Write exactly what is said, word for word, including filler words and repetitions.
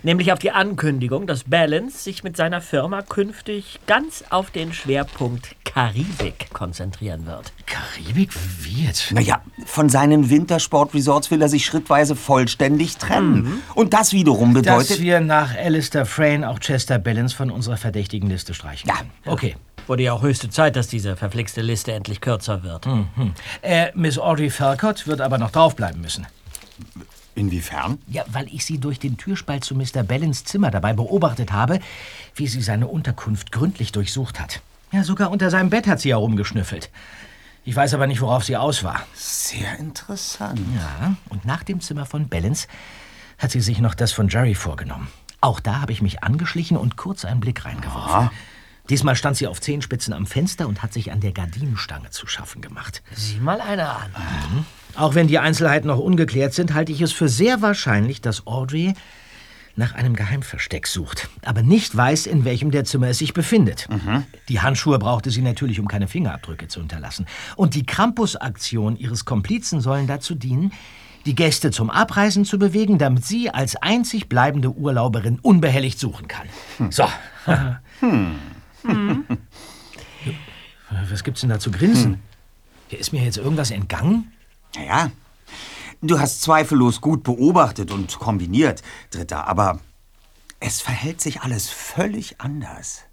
Nämlich auf die Ankündigung, dass Balance sich mit seiner Firma künftig ganz auf den Schwerpunkt Karibik konzentrieren wird. Karibik? Wie jetzt? Naja, von seinen Wintersportresorts will er sich schrittweise vollständig trennen. Mhm. Und das wiederum bedeutet... Dass wir nach Alistair Frayne auch Chester Balance von unserer verdächtigen Liste streichen ja. können. Okay. Wurde ja auch höchste Zeit, dass diese verflixte Liste endlich kürzer wird. Mhm. Äh, Miss Audrey Falcott wird aber noch draufbleiben müssen. Inwiefern? Ja, weil ich sie durch den Türspalt zu Mister Ballins Zimmer dabei beobachtet habe, wie sie seine Unterkunft gründlich durchsucht hat. Ja, sogar unter seinem Bett hat sie herumgeschnüffelt. Ich weiß aber nicht, worauf sie aus war. Sehr interessant. Ja, und nach dem Zimmer von Ballins hat sie sich noch das von Jerry vorgenommen. Auch da habe ich mich angeschlichen und kurz einen Blick reingeworfen. Aha. Diesmal stand sie auf Zehenspitzen am Fenster und hat sich an der Gardinenstange zu schaffen gemacht. Sieh mal einer an. Mhm. Auch wenn die Einzelheiten noch ungeklärt sind, halte ich es für sehr wahrscheinlich, dass Audrey nach einem Geheimversteck sucht, aber nicht weiß, in welchem der Zimmer es sich befindet. Mhm. Die Handschuhe brauchte sie natürlich, um keine Fingerabdrücke zu hinterlassen. Und die Krampus-Aktion ihres Komplizen sollen dazu dienen, die Gäste zum Abreisen zu bewegen, damit sie als einzig bleibende Urlauberin unbehelligt suchen kann. Hm. So. hm. Hm. Was gibt's denn da zu grinsen? Hm. Ist mir jetzt irgendwas entgangen? Naja, du hast zweifellos gut beobachtet und kombiniert, Dritter, aber es verhält sich alles völlig anders.